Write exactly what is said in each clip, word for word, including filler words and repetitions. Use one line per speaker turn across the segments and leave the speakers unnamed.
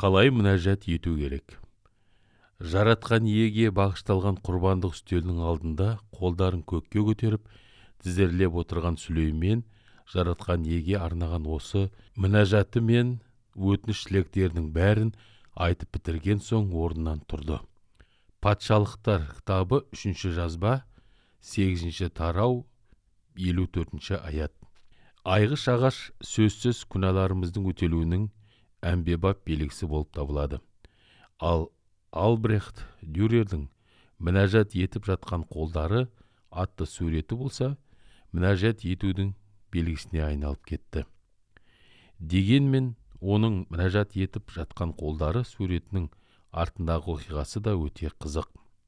Қалай мінәжат ету керек? Жаратқан иеге бағышталған құрбандық үстелінің алдында қолдарын көкке көтеріп, тізерлеп отырған Сүлеймен жаратқан иеге арнаған осы мінәжаты мен өтініш тілектерінің бәрін айтып бітірген соң орнынан тұрды. Патшалықтар кітабы үшінші жазба, сегізінші тарау, елу төртінші аят. Айғыш ағаш сөзсіз күнәларымыздың өтелуінің әмбебап белгісі болып табылады. Ал Албрехт Дюрердің мінәжат етіп жатқан қолдары атты суреті болса, мінәжат етудің белгісіне айналып кетті. Дегенмен оның мінәжат етіп жатқан қолдары суретінің артындағы оқиғасы да өте қызық.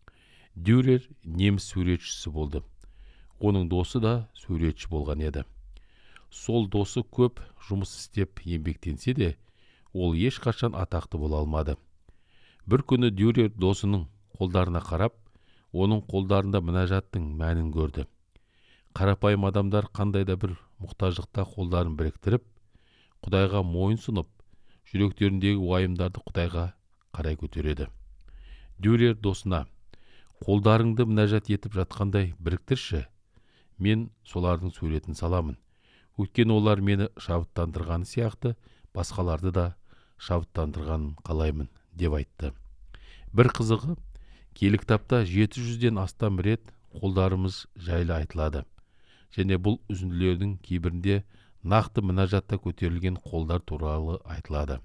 Дюрер неміс суретшісі болды. Оның досы да суретші болған еді. Сол досы көп жұмыс істеп еңбектенсе де, ол ешқашан атақты бола алмады. Бір күні Дюрер досының қолдарына қарап, оның қолдарында мінәжаттың мәнін көрді. Қарапайым адамдар қандай да бір мұқтаждықта қолдарын біріктіріп, Құдайға мойын сұнып, жүректеріндегі уайымдарды Құдайға қарай көтереді. Дюрер досына: қолдарыңды мінәжат етіп жатқандай біріктірші, мен солардың суретін саламын. Өйткені олар мені шабыттандырғаны сияқты, басқаларды да шабыттандырғанын қалаймын, деп айтты. Бір қызығы, киелі кітапта жеті жүзден астам рет қолдарымыз жайлы айтылады. Және бұл үзінділердің кейбірінде нақты мінәжатта көтерілген қолдар туралы айтылады.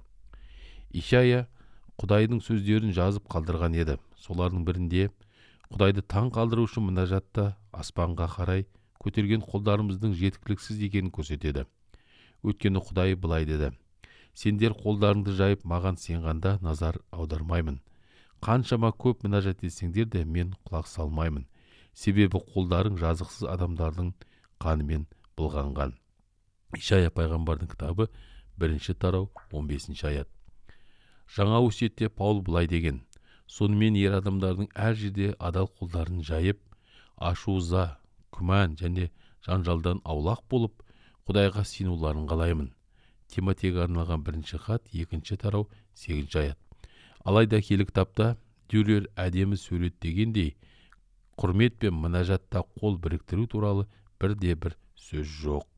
Ишая Құдайдың сөздерін жазып қалдырған еді. Солардың бірінде Құдайды таң қалдырушы мінәжатта аспанға қарай көтерген қолдарымыздың жеткіліксіз екенін көрсетеді. Өйткені Құдай былай деді: сендер қолдарыңды жайып маған сенғанда назар аудармаймын. Қаншама көп мінәжат етсеңдер де мен құлақ салмаймын. Себебі қолдарың жазықсыз адамдардың қанымен былғанған. Ишая пайғамбардың кітабы бірінші тарау, он бесінші аят. Жаңа өсиетте Паул былай деген: сонымен ер адамдардың әр жерде адал қолдарын жайып, ашу-ыза, күмән және жанжалдан аулақ болып, Құдайға сенуларын қалаймын. Тимотейге арналған бірінші хат, екінші тарау, сегізінші аят. Алайда киелі кітапта Дюрер әдемі суреттегендей, құрмет пен мінәжатта қол біріктіру туралы бірде бір сөз жоқ.